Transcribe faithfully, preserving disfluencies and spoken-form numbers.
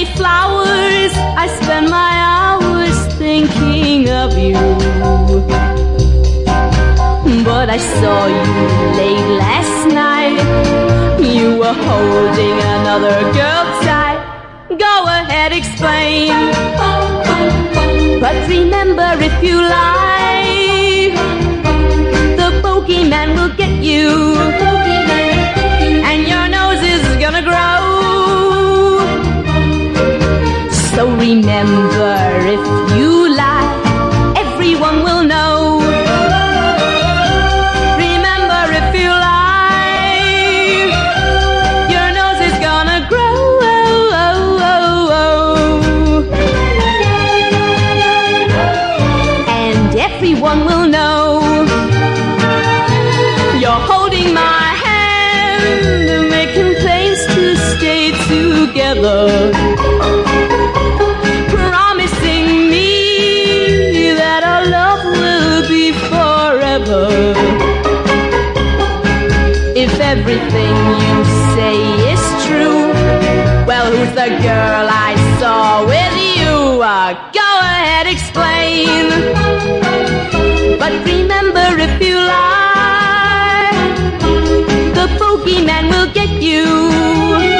flowers, I spend my hours thinking of you. But I saw you late last night. You were holding another girl tight. Go ahead, explain. But remember, if you lie, the bogeyman will get you, and your nose is gonna grow. So remember, if you lie, everyone will know. Remember, if you lie, your nose is gonna grow. And everyone will know. You're holding my hand, making plans to stay together, promising me that our love will be forever. If everything you say is true, well, who's the girl I saw with you? Uh, go ahead, explain. But remember, if you lie, the bogeyman will get you.